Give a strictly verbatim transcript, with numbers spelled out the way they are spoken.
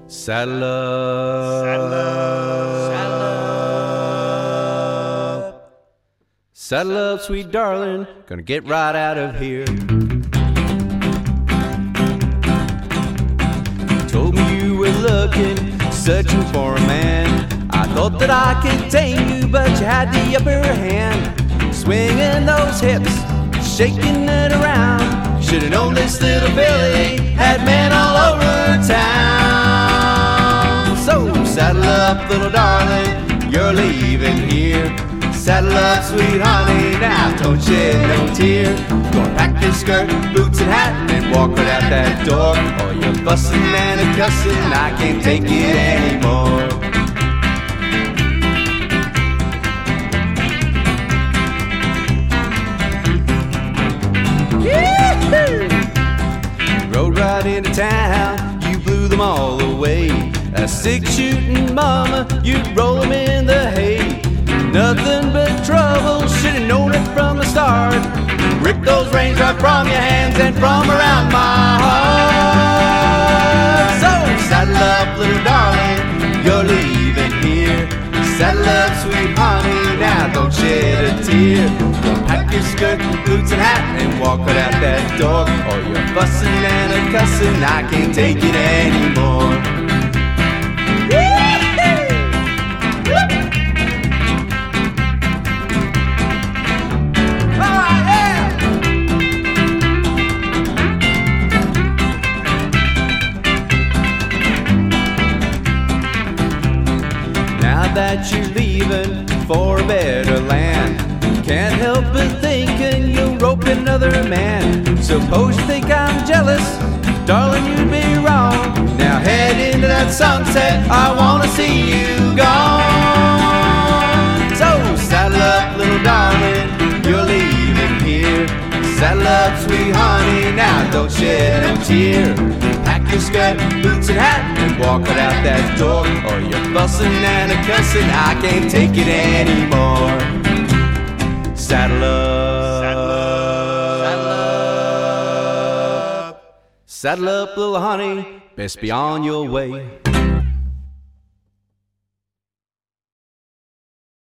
Saddle up, Saddle up, saddle up, saddle up, sweet darling, gonna get right out of here. Told me you were looking, searching for a man. I thought that I could tame you, but you had the upper hand. Swinging those hips, shaking it around. Should've known this little Billy had men all over town. So saddle up, little darling, you're leaving here. Saddle up, sweet honey, now don't shed no tear. Gonna pack your skirt, boots and hat, and walk right out that door. Oh, you're fussing and a cussing, I can't take it anymore. Rode right into town, you blew them all away. A six-shooting mama, you'd roll them in the hay. Nothing but trouble, should've known it from the start. Rip those reins right from your hands and from around my heart. So saddle up, little darling, you're leaving here. Saddle up, sweet honey, now don't shed a tear. Pack your skirt, boots and hat, and walk right out that door. Or you're fussing and a cussing, I can't take it anymore. Now that you're leaving for a better land, can't help but thinking you'll rope another man. Suppose you think I'm jealous, darling, you'd be wrong. Now head into that sunset, I wanna see you gone. So saddle up, little darling, you're leaving here. Saddle up, sweet honey, now don't shed no tear. Pack your skirt, boots and hat, and walk right out that door. Or you're fussing and a cussing, I can't take it anymore. Saddle up, Saddle up, saddle up, saddle up, little honey, best be on your way.